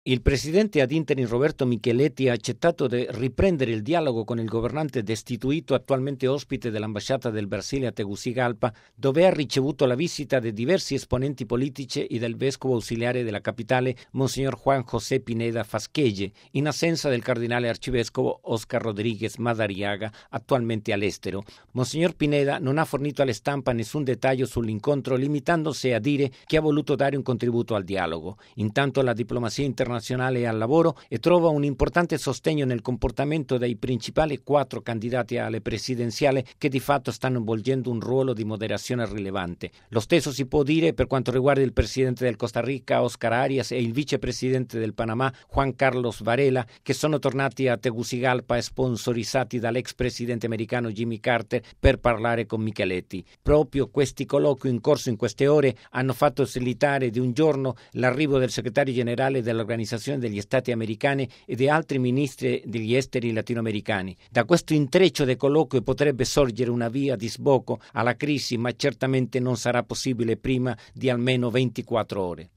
Il presidente ad interim Roberto Micheletti ha accettato di riprendere il dialogo con il governante destituito attualmente ospite dell'ambasciata del Brasile a Tegucigalpa, dove ha ricevuto la visita di diversi esponenti politici e del vescovo ausiliare della capitale, Monsignor Juan José Pineda Fasquelle, in assenza del cardinale arcivescovo Oscar Rodríguez Madariaga, attualmente all'estero. Monsignor Pineda non ha fornito alle stampa nessun dettaglio sull'incontro, limitandosi a dire che ha voluto dare un contributo al dialogo. Intanto la diplomazia internazionale è al lavoro e trova un importante sostegno nel comportamento dei principali 4 candidati alle presidenziali che di fatto stanno svolgendo un ruolo di moderazione rilevante. Lo stesso si può dire per quanto riguarda il presidente del Costa Rica Oscar Arias e il vicepresidente del Panamá Juan Carlos Varela, che sono tornati a Tegucigalpa sponsorizzati dall'ex presidente americano Jimmy Carter per parlare con Micheletti. Proprio questi colloqui in corso in queste ore hanno fatto slittare di un giorno l'arrivo del segretario generale dell'Organizzazione degli Stati americani e di altri ministri degli esteri latinoamericani. Da questo intreccio di colloqui potrebbe sorgere una via di sbocco alla crisi, ma certamente non sarà possibile prima di almeno 24 ore.